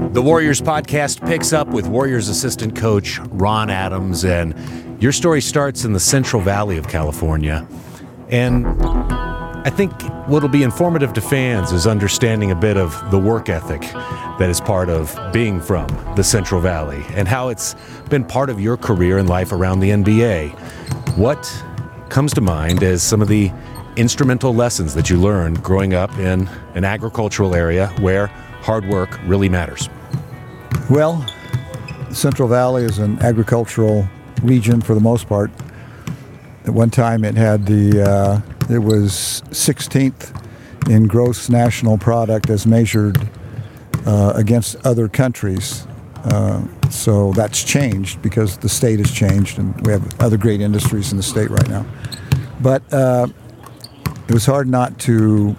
The Warriors podcast picks up with Warriors assistant coach Ron Adams, and your story starts in the Central Valley of California. And I think what'll be informative to fans is understanding a bit of the work ethic that is part of being from the Central Valley and how it's been part of your career and life around the NBA. What comes to mind as some of the instrumental lessons that you learned growing up in an agricultural area where hard work really matters? Well, Central Valley is an agricultural region for the most part. At one time it had it was 16th in gross national product as measured against other countries. So that's changed because the state has changed and we have other great industries in the state right now. But it was hard not to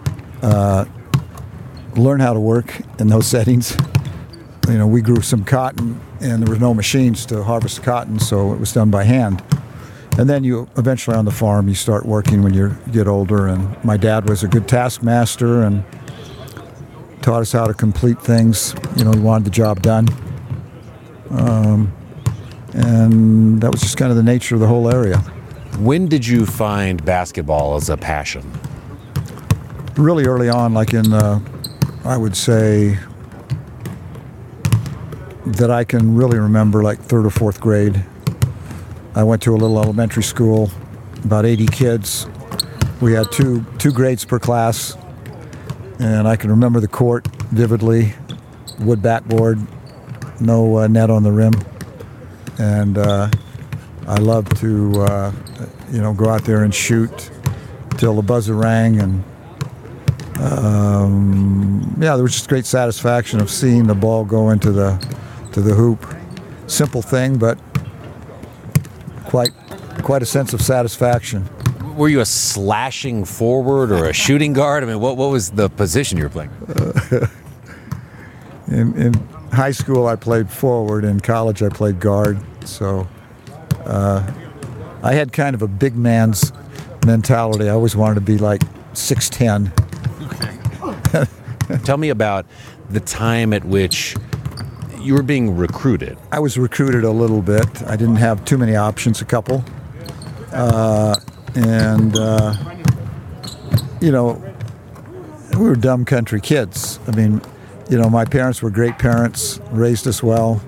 learn how to work in those settings. You know, we grew some cotton and there were no machines to harvest cotton, so it was done by hand. And then you eventually on the farm, you start working when you get older. And my dad was a good taskmaster and taught us how to complete things. You know, he wanted the job done. And that was just kind of the nature of the whole area. When did you find basketball as a passion? Really early on, like in, I would say, that I can really remember, like third or fourth grade. I went to a little elementary school, about 80 kids. We had two grades per class, and I can remember the court vividly. Wood backboard, no net on the rim, and I loved to go out there and shoot till the buzzer rang, and there was just great satisfaction of seeing the ball go into the hoop. Simple thing, but quite a sense of satisfaction. Were you a slashing forward or a shooting guard? I mean, what was the position you were playing? In high school, I played forward. In college, I played guard. So I had kind of a big man's mentality. I always wanted to be like 6'10". Okay. Tell me about the time at which you were being recruited. I was recruited a little bit. I didn't have too many options, a couple. We were dumb country kids. I mean, my parents were great parents, raised us well,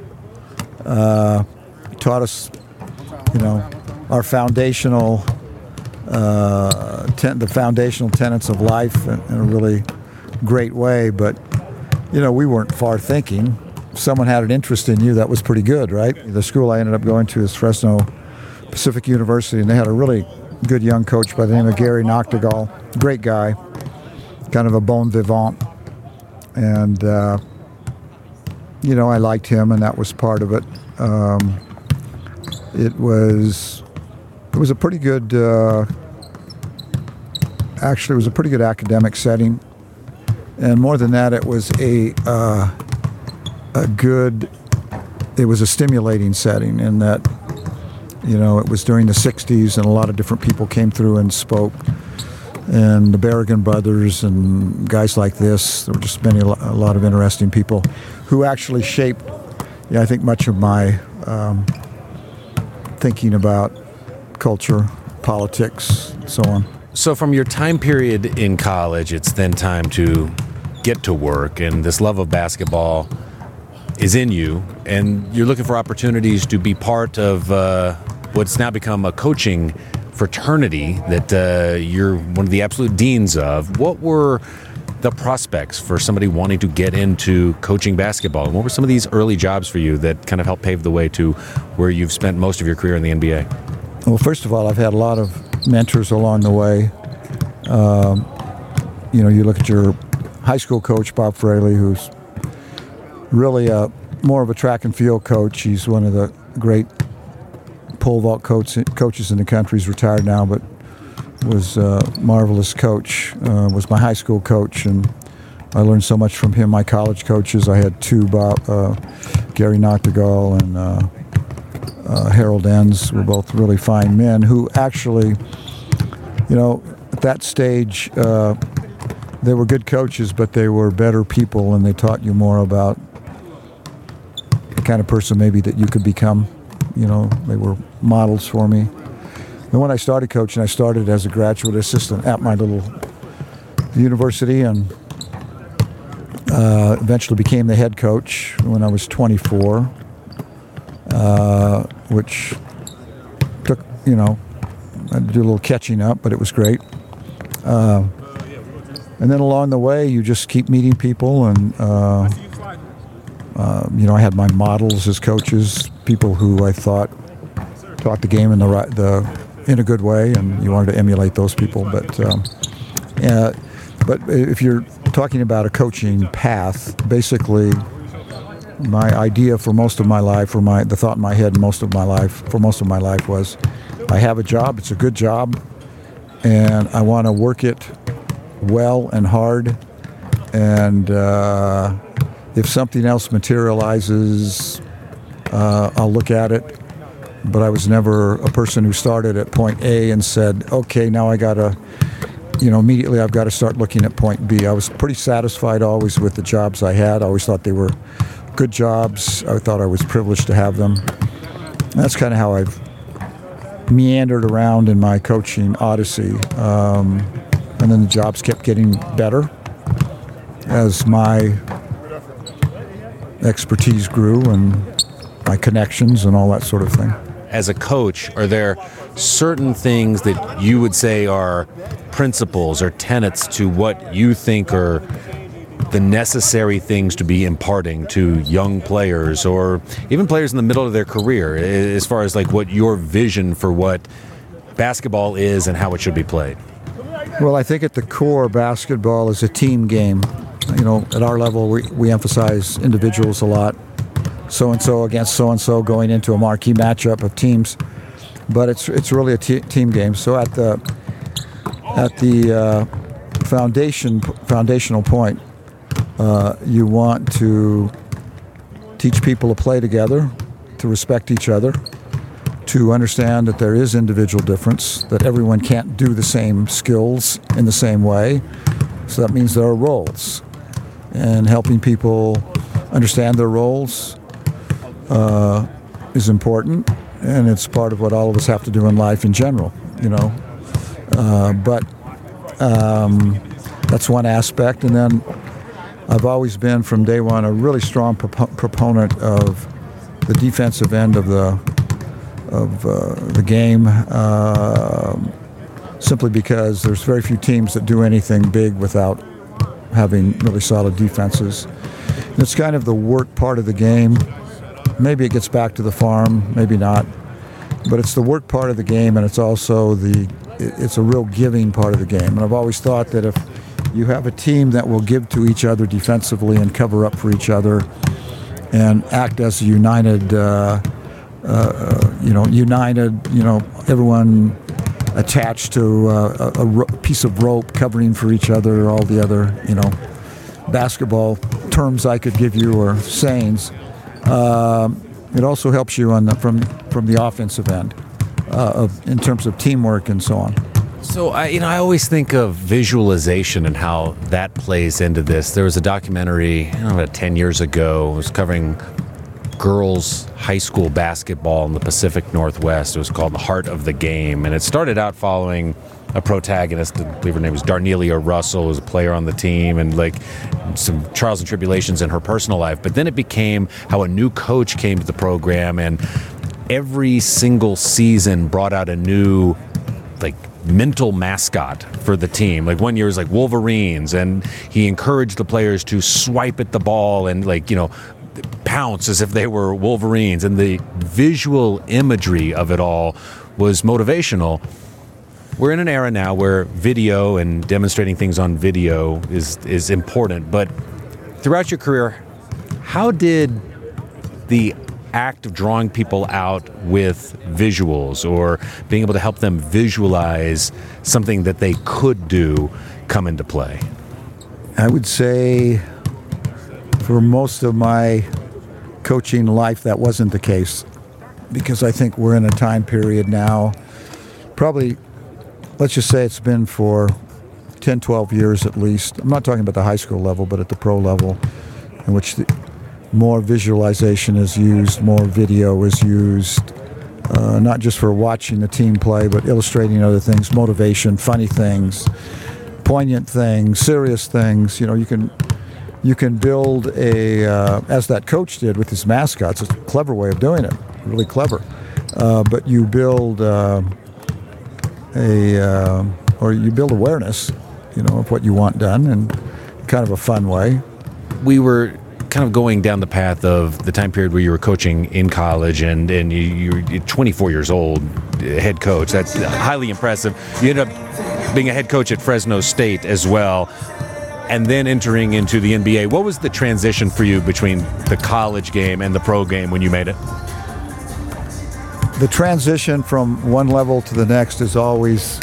taught us, our foundational, the foundational tenets of life in a really great way. But, we weren't far thinking. If someone had an interest in you, that was pretty good, right? The school I ended up going to is Fresno Pacific University, and they had a really good young coach by the name of Gary Noctegal. Great guy, kind of a bon vivant. And, I liked him, and that was part of it. It was a pretty good, actually, it was a pretty good academic setting. And more than that, it was it was a stimulating setting in that, it was during the 60s and a lot of different people came through and spoke. And the Berrigan brothers and guys like this, there were just a lot of interesting people who actually shaped, I think, much of my thinking about culture, politics, and so on. So from your time period in college, it's then time to get to work, and this love of basketball is in you, and you're looking for opportunities to be part of what's now become a coaching fraternity that you're one of the absolute deans of. What were the prospects for somebody wanting to get into coaching basketball? And what were some of these early jobs for you that kind of helped pave the way to where you've spent most of your career in the NBA? Well, first of all, I've had a lot of mentors along the way. You look at your high school coach, Bob Fraley, who's really more of a track and field coach. He's one of the great pole vault coaches in the country. He's retired now, but was a marvelous coach. Was my high school coach, and I learned so much from him. My college coaches, I had two, Gary Noctegal and Harold Enns, were both really fine men who actually, at that stage, they were good coaches, but they were better people, and they taught you more about kind of person maybe that you could become. They were models for me. And when I started coaching, I started as a graduate assistant at my little university, and eventually became the head coach when I was 24, which took, I had to do a little catching up, but it was great. And then along the way, you just keep meeting people, and I had my models as coaches, people who I thought taught the game in in a good way, and you wanted to emulate those people. But if you're talking about a coaching path, basically, my idea for most of my life, the thought in my head for most of my life was, I have a job, it's a good job, and I want to work it well and hard, and if something else materializes, I'll look at it. But I was never a person who started at point A and said, okay, now I gotta, immediately I've got to start looking at point B. I was pretty satisfied always with the jobs I had. I always thought they were good jobs. I thought I was privileged to have them. And that's kind of how I've meandered around in my coaching odyssey. And then the jobs kept getting better as my expertise grew and my connections and all that sort of thing. As a coach, are there certain things that you would say are principles or tenets to what you think are the necessary things to be imparting to young players or even players in the middle of their career, as far as like what your vision for what basketball is and how it should be played? Well, I think at the core, basketball is a team game. At our level, we emphasize individuals a lot. So-and-so against so-and-so going into a marquee matchup of teams. But it's really a team game. So at the foundational point, you want to teach people to play together, to respect each other, to understand that there is individual difference, that everyone can't do the same skills in the same way. So that means there are roles. And helping people understand their roles is important, and it's part of what all of us have to do in life in general, But that's one aspect. And then I've always been, from day one, a really strong proponent of the defensive end of the game, simply because there's very few teams that do anything big without having really solid defenses. And it's kind of the work part of the game. Maybe it gets back to the farm, maybe not. But it's the work part of the game, and it's also it's a real giving part of the game. And I've always thought that if you have a team that will give to each other defensively and cover up for each other and act as a united, everyone attached to a piece of rope covering for each other, all the other, basketball terms I could give you or sayings. It also helps you from the offensive end, in terms of teamwork and so on. So I always think of visualization and how that plays into this. There was a documentary about 10 years ago. It was covering girls' high school basketball in the Pacific Northwest. It was called The Heart of the Game, and it started out following a protagonist. I believe her name was Darnelia Russell, who was a player on the team, and like some trials and tribulations in her personal life. But then it became how a new coach came to the program, and every single season brought out a new mental mascot for the team. Like one year it was like Wolverines, and he encouraged the players to swipe at the ball and pounce as if they were Wolverines, and the visual imagery of it all was motivational. We're in an era now where video and demonstrating things on video is important, but throughout your career, how did the act of drawing people out with visuals or being able to help them visualize something that they could do come into play? I would say for most of my coaching life that wasn't the case, because I think we're in a time period now, probably, let's just say it's been for 10, 12 years at least. I'm not talking about the high school level, but at the pro level, in which more visualization is used, more video is used, not just for watching the team play, but illustrating other things, motivation, funny things, poignant things, serious things. You can build as that coach did with his mascots. It's a clever way of doing it, really clever. But you build you build awareness, of what you want done in kind of a fun way. We were kind of going down the path of the time period where you were coaching in college, and you're 24 years old, head coach. That's highly impressive. You end up being a head coach at Fresno State as well, and then entering into the NBA. What was the transition for you between the college game and the pro game when you made it? The transition from one level to the next is always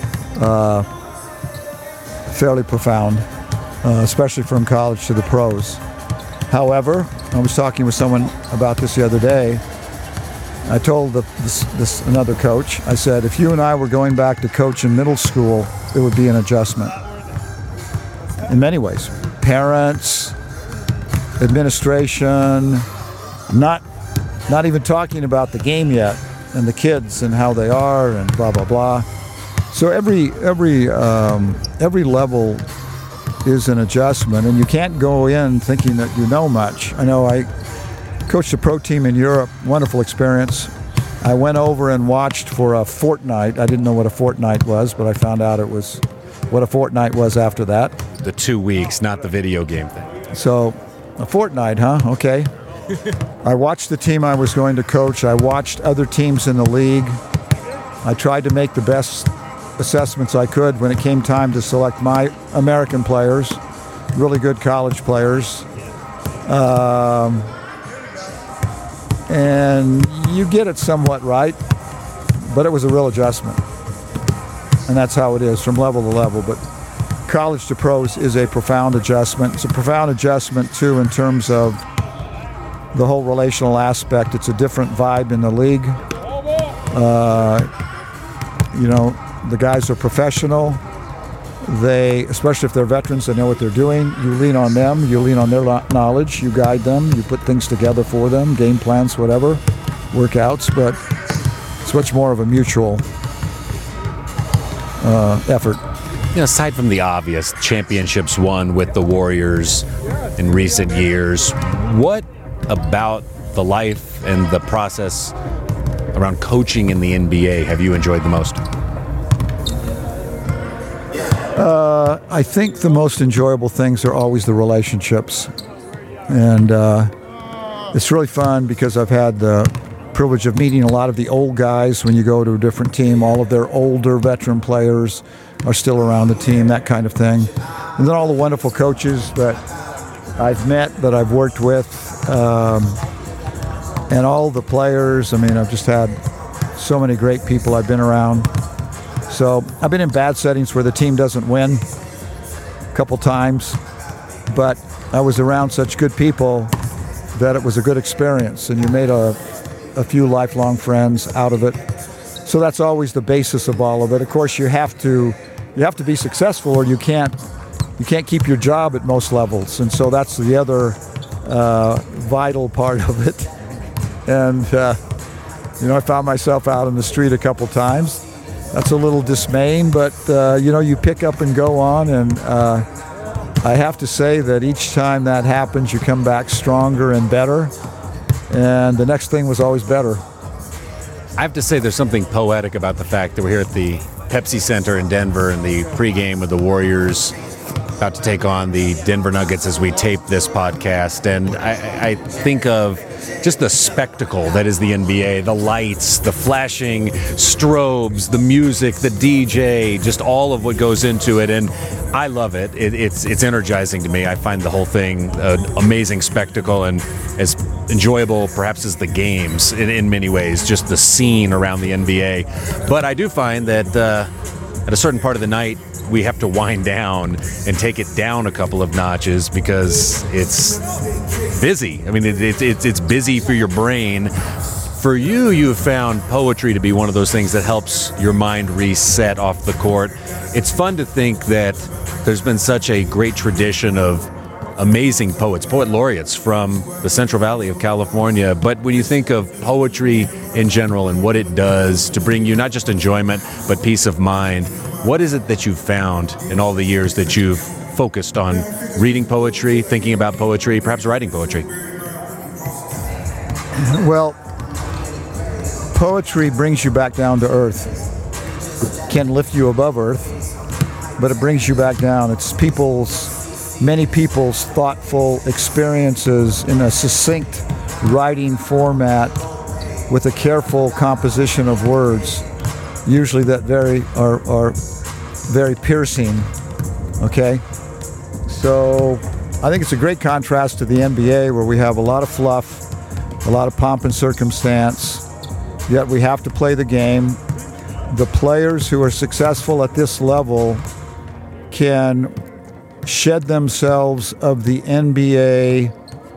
fairly profound, especially from college to the pros. However, I was talking with someone about this the other day. I told this another coach, I said, if you and I were going back to coach in middle school, it would be an adjustment. In many ways. Parents, administration, not even talking about the game yet, and the kids and how they are and blah, blah, blah. So every level is an adjustment, and you can't go in thinking that you know much. I know I coached a pro team in Europe, wonderful experience. I went over and watched for a fortnight. I didn't know what a fortnight was, but I found out it was what a fortnight was after that. The 2 weeks, not the video game thing. So, a fortnight, huh? Okay. I watched the team I was going to coach. I watched other teams in the league. I tried to make the best assessments I could when it came time to select my American players, really good college players. And you get it somewhat right, but it was a real adjustment. And that's how it is from level to level. But college to pros is a profound adjustment. It's a profound adjustment, too, in terms of the whole relational aspect. It's a different vibe in the league. The guys are professional. They, especially if they're veterans, they know what they're doing. You lean on them. You lean on their knowledge. You guide them. You put things together for them, game plans, whatever, workouts. But it's much more of a mutual effort. Aside from the obvious championships won with the Warriors in recent years, what about the life and the process around coaching in the NBA have you enjoyed the most? I think the most enjoyable things are always the relationships. And it's really fun because I've had the privilege of meeting a lot of the old guys when you go to a different team. All of their older veteran players are still around the team, that kind of thing. And then all the wonderful coaches that I've met, that I've worked with, and all the players. I mean, I've just had so many great people I've been around. So I've been in bad settings where the team doesn't win a couple times, but I was around such good people that it was a good experience, and you made a few lifelong friends out of it. So that's always the basis of all of it. Of course, you have to be successful, or you can't keep your job at most levels, and so that's the other vital part of it. And I found myself out in the street a couple times. That's a little dismaying, but you pick up and go on, and I have to say that each time that happens, you come back stronger and better, and the next thing was always better. I have to say there's something poetic about the fact that we're here at the Pepsi Center in Denver in the pregame with the Warriors about to take on the Denver Nuggets as we tape this podcast, and I think of just the spectacle that is the NBA, the lights, the flashing strobes, the music, the DJ, just all of what goes into it, and I love it. It's energizing to me. I find the whole thing an amazing spectacle, and as enjoyable perhaps as the games in many ways, just the scene around the NBA. But I do find that at a certain part of the night, we have to wind down and take it down a couple of notches because it's busy. I mean, it's busy for your brain. For you, you've found poetry to be one of those things that helps your mind reset off the court. It's fun to think that there's been such a great tradition of amazing poets, poet laureates from the Central Valley of California. But when you think of poetry in general and what it does to bring you not just enjoyment, but peace of mind, what is it that you've found in all the years that you've focused on reading poetry, thinking about poetry, perhaps writing poetry? Well, poetry brings you back down to earth. It can lift you above earth, but it brings you back down. It's many people's thoughtful experiences in a succinct writing format with a careful composition of words, usually that are very piercing. Okay? So I think it's a great contrast to the NBA, where we have a lot of fluff, a lot of pomp and circumstance, yet we have to play the game. The players who are successful at this level can shed themselves of the NBA.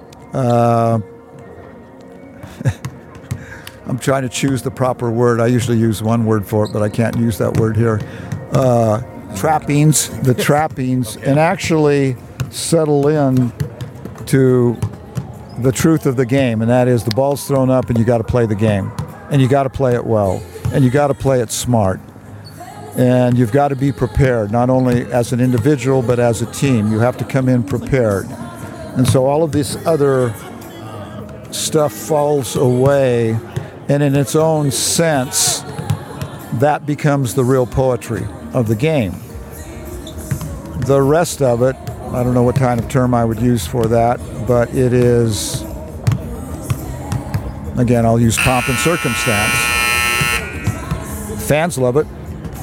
I'm trying to choose the proper word. I usually use one word for it, but I can't use that word here. Trappings, and actually settle in to the truth of the game, and that is the ball's thrown up and you got to play the game, and you got to play it well, and you got to play it smart, and you've got to be prepared, not only as an individual but as a team. You have to come in prepared, and so all of this other stuff falls away, and in its own sense that becomes the real poetry of the game. The rest of it, I don't know what kind of term I would use for that, but it is, again, I'll use pomp and circumstance. Fans love it.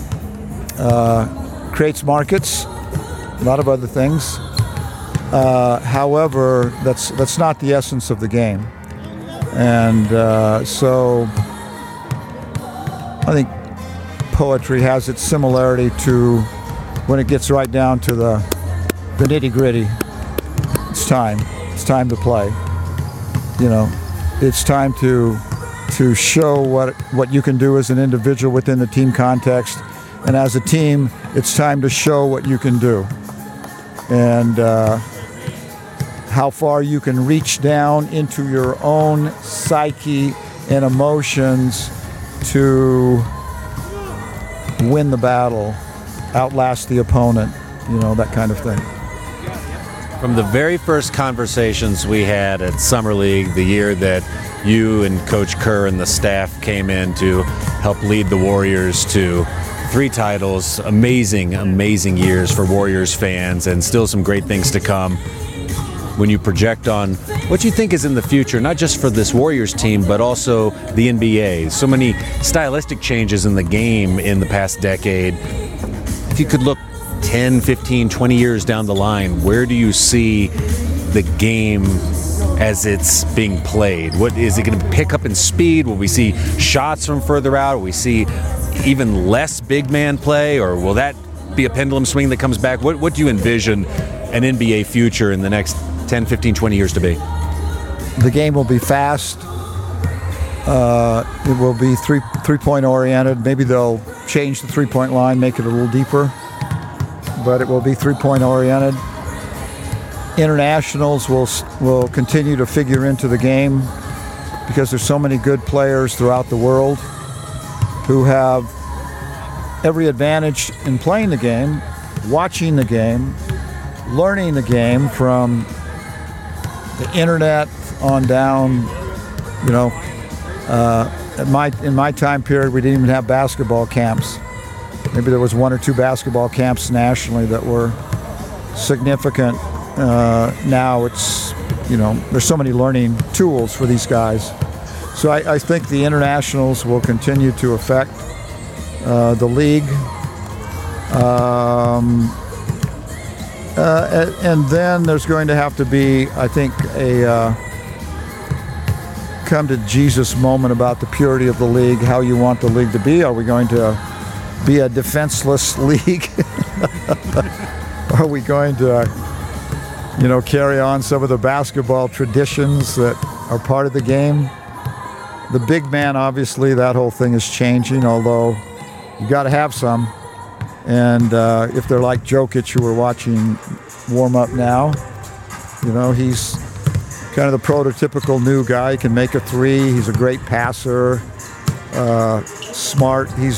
Creates markets, a lot of other things. However, that's not the essence of the game. And so I think poetry has its similarity to when it gets right down to the nitty-gritty. It's time to play. You know, it's time to show what you can do as an individual within the team context, and as a team, it's time to show what you can do, and how far you can reach down into your own psyche and emotions to win the battle, outlast the opponent, you know, that kind of thing. From the very first conversations we had at Summer League, the year that you and Coach Kerr and the staff came in to help lead the Warriors to 3 titles, amazing years for Warriors fans, and still some great things to come. When you project on what you think is in the future, not just for this Warriors team, but also the NBA. So many stylistic changes in the game in the past decade. If you could look 10, 15, 20 years down the line, where do you see the game as it's being played? What is it going to pick up in speed? Will we see shots from further out? Will we see even less big man play, or will that be a pendulum swing that comes back? What do you envision an NBA future in the next 10, 15, 20 years to be? The game will be fast. It will be three-point oriented. Maybe they'll change the three-point line, make it a little deeper, but it will be three-point oriented. Internationals will continue to figure into the game because there's so many good players throughout the world who have every advantage in playing the game, watching the game, learning the game from the internet on down. You know, in my time period, we didn't even have basketball camps. Maybe there was 1 or 2 basketball camps nationally that were significant. Now it's, you know, there's so many learning tools for these guys. So I think the internationals will continue to affect the league. And then there's going to have to be, I think, a come to Jesus moment about the purity of the league, how you want the league to be. Are we going to be a defenseless league? Are we going to, you know, carry on some of the basketball traditions that are part of the game? The big man, obviously, that whole thing is changing, although you got to have some. And if they're like Jokic, who we're watching warm up now, You know, he's kind of the prototypical new guy. He can make a three. He's a great passer, smart. He's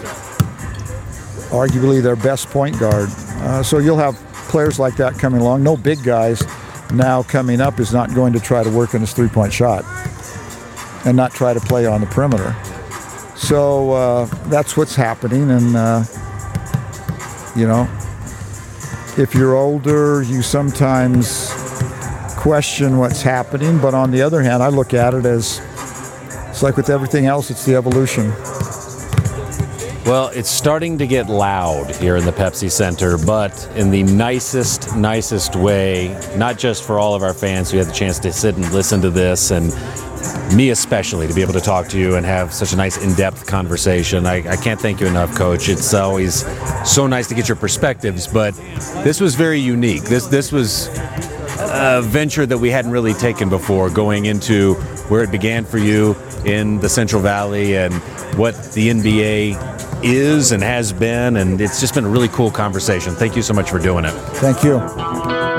arguably their best point guard. So you'll have players like that coming along. No big guys now coming up is not going to try to work on his three-point shot and not try to play on the perimeter. So that's what's happening. And, you know, if you're older, you sometimes question what's happening. But on the other hand, I look at it as, it's like with everything else, it's the evolution. Well, it's starting to get loud here in the Pepsi Center, but in the nicest way, not just for all of our fans who had the chance to sit and listen to this, and me especially, to be able to talk to you and have such a nice in-depth conversation. I can't thank you enough, Coach. It's always so nice to get your perspectives, but this was very unique. This was a venture that we hadn't really taken before, going into where it began for you in the Central Valley and what the NBA is and has been, and it's just been a really cool conversation. Thank you so much for doing it. Thank you.